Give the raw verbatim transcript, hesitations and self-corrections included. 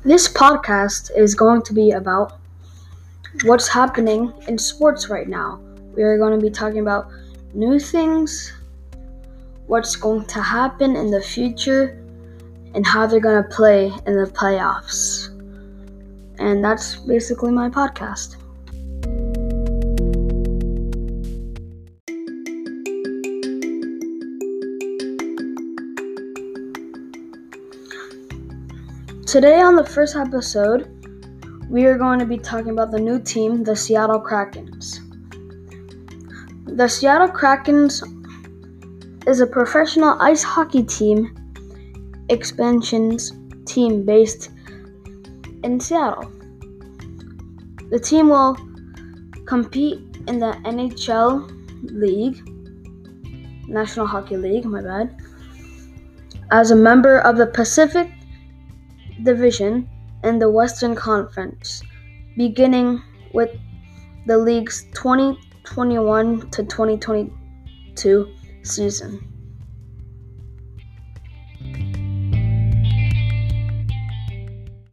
This podcast is going to be about what's happening in sports right now. We are going to be talking about new things, what's going to happen in the future, and how they're going to play in the playoffs. And that's basically my podcast. Today on the first episode, we are going to be talking about the new team, the Seattle Krakens. The Seattle Krakens is a professional ice hockey team, expansions team based in Seattle. The team will compete in the N H L League, National Hockey League, my bad, as a member of the Pacific Division in the Western Conference, beginning with the league's twenty twenty-one to twenty twenty-two season.